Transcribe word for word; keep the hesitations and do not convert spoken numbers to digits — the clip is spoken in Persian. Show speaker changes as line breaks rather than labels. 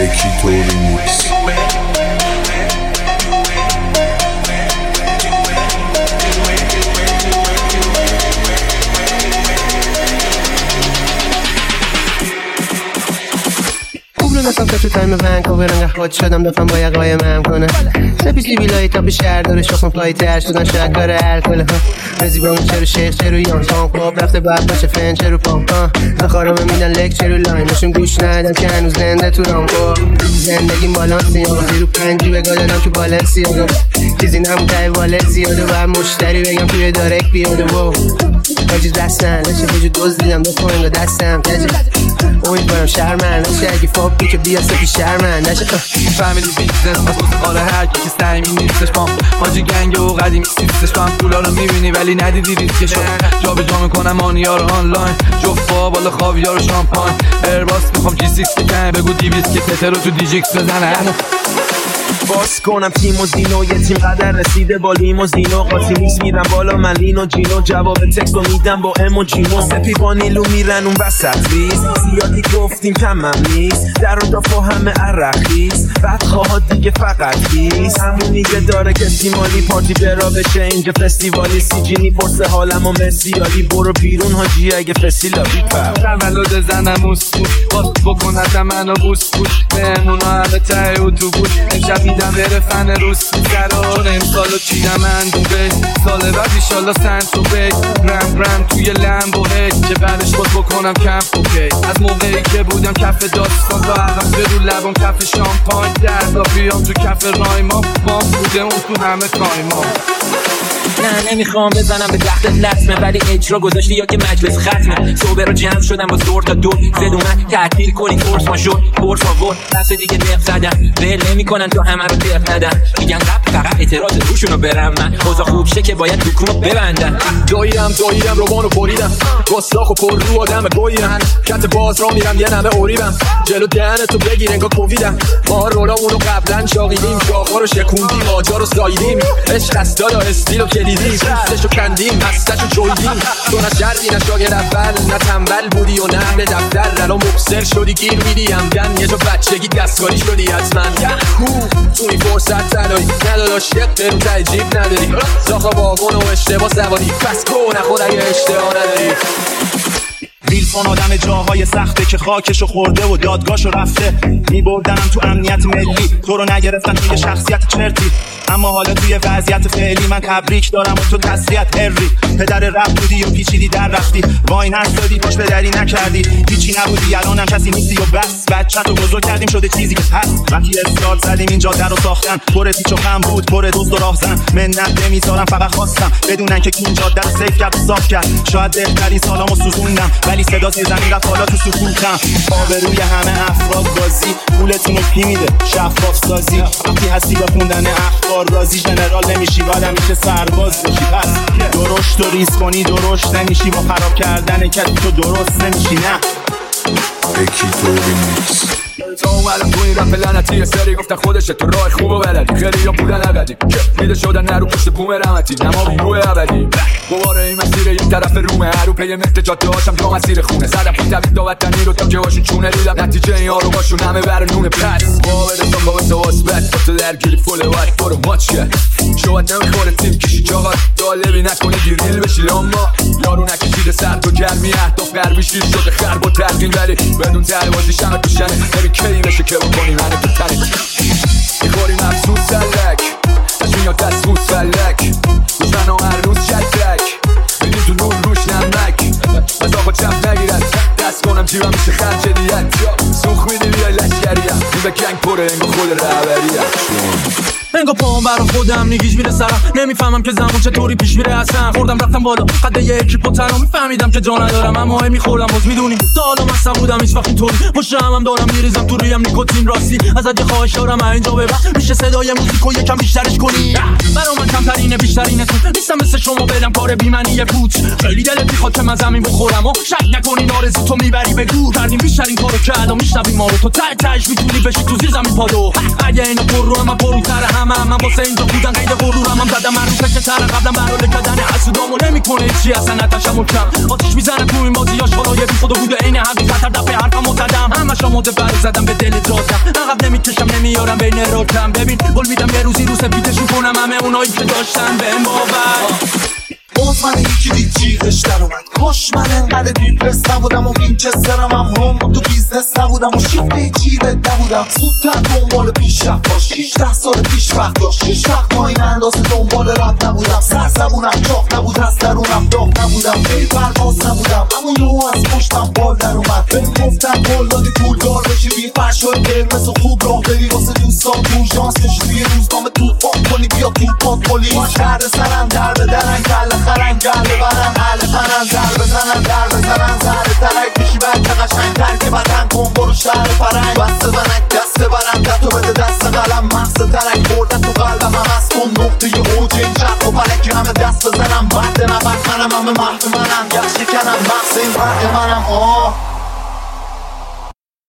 Ekito Remix.
مثلا تو تایم ونکوور انقدر خود شدم دفعه با یقای مم کنه سپیسی بیلایی تا به شهر داره شخم پای تر شدن شاید کار الکل ها رزی با اون چرو شیخ چرو یان سان خواب رفته باید باشه فن چرو پامپ ها نخارم میدن لک چرو لاینشون گوش ندم که هنوز زنده تو رامکو زندگیم بالانسی ها زیرو پنجی بگاه دادم تو بالنسی ها چیزی نموتای والت زیاده باید مشتری بگم توی دارک بیاده و باجی دستن نشه بجو دوز دیدم دو پوینگا دستم کجی امیدوارم شرمن نشه اگه فاپی که بیا سپی شرمن نشه
فامیلی بیزنس از بسه آره هر کی که سعیمی نیستش پام باجی گنگ و قدیمی سیستش پام پولا رو میبینی ولی ندیدی ریسکشو جا به جا میکنم آنیا رو آنلاین جفا بالا خاویار و شامپاین ایرباس میخوام جی سیکس بکنه بگو دیویس که تتر رو تو دیجیکس بزنه
باس کنم تیم و زینو یه تیم قدر رسیده با لیموزینو قاطی نیست میرم بالا من لینو جینو جواب تکس رو میدم با ام و جیمو سپی با نیلو میرن اون وسط ریز زیادی گفتیم کمم نیست در اون دافا همه عرقیز بعد خواهد دیگه فقط هیست همونی که داره کسی مالی پارتی برا بشه اینجا فستیوالی سی جینی پرسه حالم و مسیالی برو بیرون حاجی اگه فسیلا بیپر
تولد زنم اوسکوش باز بکنت منو بوس بوش مهمونا همه ته اتوبوس امشب میدم بره فن روس میزرا چون امسالو چیدم اندوبه سال بعد ایشالله سنتو بی رم رم توی لمبو هی که بعدش خود بکنم کمپ اوکی از موقعی که بودم کف داستان تا عقب به رو لبم کف شامپاین دردا بیام تو کف رایما مام بوده اون تو همه کایما
نه نمیخوام بزنم به تخت لطمه ولی اجرا گذاشتی یا که مجلس ختمه صبح رو جمع شدم با زور تا دور زد اومد تعطیل کنی کورس ماژور کورس آور دست دیگه دق زدن ول نمیکنن تو همه رو دق ندن میگن رپ فقط اعتراض روشونو برم من اوضاع خوب شه که باید دکونو ببندن
داییدم داییدم روبانو بریدم گستاخ و پر رو آدم گویدم کت باز را میرم یه نمه اوریبم جلو دهنتو بگیر انگار کوویدم ما رولامونو قبلا شاقیدیم شاخا رو شکوندیم آجا رو ساییدیم عشق است دادا استیلو کلیدیم پوستشو کندیم هستشو جویدیم تو نه شرقی نه شاگرد اول نه تنبل بودی و نه به دفتر الان مبصر شدی گیر میدی همگن یه جا بچگی دستکاری شدی حتما تو این فرصت تنهایی نداداش یک قرون ته جیب نداری زاخا واگن و اشتباه سواری پس گو نخور اگه اشتباه نداری ویلسون آدم جاهای سخته که خاکشو خورده و دادگاهشو رفته میبردنم تو امنیت ملی تو رو نگرفتن توی شخصیت چرتی اما حالا توی وضعیت فعلی من تبریک دارم و تو تسلیت هری پدر رپ بودی و پیچیدی در رفتی وای نستادی پشت به دری نکردی هیچی نبودی الانم کسی نیستی و بس بچه تو بزرگ کردیم شده چیزی که هست وقتی استارت زدیم این جاده رو ساختن پر پیچ و خم بود پر دزد و راهزن منت نمیذارم فقط خواستم بدونن که این جاده رو سیف کرد و صاف کرد شاید بهترین سالامو سوزوندم ولی صدا زمین رفت حالا تو سکوتم آبروی همه افراد بازی پولتون رو پی میده شفاف سازی وقتی هستی با خوندن اخبار راضی جنرال نمیشی بعد میشه سرباز بشی پس درشت و ریز کنی درشت نمیشی با خراب کردن کسی تو درست نمیشی نه
Ekito Remix.
تو اومدم تو این رپ لعنتی یه سری گفتن خودشه تو راه خوب و بلدی خیلی یا بودن ابدی میده شدن نرو پشت بوم رحمتی نما بیروه ابدی دوباره این مسیر یک طرف رومه هرو پی مهد جاده هاشم تا مسیر خونه زدم پی تبید داوطنی رو تا که هاشون چونه دیدم نتیجه این ها رو باشون همه بر نونه پس قابل سان با بسه واسبت با تو درگیری فول وقت برو ماچ کرد شاید نمیخوره تیم کشی چاقات دالبی نکنه گیریل بشی اما یارو نکشیده سر تو گرمی اهداف غربیش گیر شده خرب و ترقین ولی بدون تروازی شمه توشنه نمی کی بشه که بکنی منه تو تنه میخوری مبسوط سلک تشمین یا دست بود سلک روزن و هر روز شتک بینیم تو نور روش نمک از آقا چپ نگیرد دست کنم جیبم میشه خرچ دیت سوخ میدی بیای لشگریم این به کنگ پره انگو خود رهبریم
انگا پاهم برا خودم نگیج میره سرم نمیفهمم که زمان چطوری پیش میره اصلا خوردم رفتم بالا قده یه اکیپ و تنها میفهمیدم که جا ندارم اما هی میخورم باز میدونیم تا حالا مستم بودم هیچ وقت اینطوری پشت همم دارم میریزم تو رویم نیکوتین راستی ازت یه خواهش دارم اینجا ببر میشه صدای موزیکو یکم بیشترش کنی برا من کمترینه بیشترینه تو نیستم مثل شما بدم کار بی‌معنی پوچ خیلی دلت میخواد که من زمین بخورم و شک نکنین آرزو تو میبری به دور کردیم بیشترین کارو که الان میشنویم ما رو تو ته تهش میتونی بشی تو زیر زمین پادو اگه اینا پر رو من پروتر همه من واسه اینجا بودن قید غرورم هم زدم من رو کش سر قبلا برای کردن حسودامو نمیکنه چی اصلا نتشم کم آتیش میزنه تو این بازی آشغالای بی خود و بوده عین حقیقت هر دفعه حرفمو زدم همش آماده برای زدم به دل دادم عقب نمیکشم نمیارم بین راکم ببین قول میدم یه روزی رو سفیدشون کنم همه اونایی که داشتن بهم باور
باز من یکی دید جیغش در اومد کاش من انقدر دیپرس نبودم و وینچسترم هم هم تو بیزنس نبودم و شیفت جیرت نبودم زودتر دنبال پیشرفت باش شانزده سال پیش وقت داشت هیچ وقت تا این اندازه دنبال رب نبودم سرزبونم چاق نبود از درونم داغ نبودم بی پرواز نبودم اما یهو از پشتم بال در اومد بهم گفتن قول دادی پولدار بشی بی فرش و قرمز و خوب راه بری واسه دوستان تو ژانس کشی توی روزنامه توفان کنی بیا تو پات پلیس شهر سرم در به درن کله خرن گله برن حله پنن زر بزنن در بزنن زهر ترک میشی بچه قشنگ تر که بدن کن برو شهر فرنگ بسته بنک دست برم دستو بده دست قلم مغز ترک بردن تو قلبم هم از کن نقطه ی اوج این چرخ و فلکی همه دست بزنم بعد نبرد منم همه محو منم گشت کنم مغز این فرق منم آه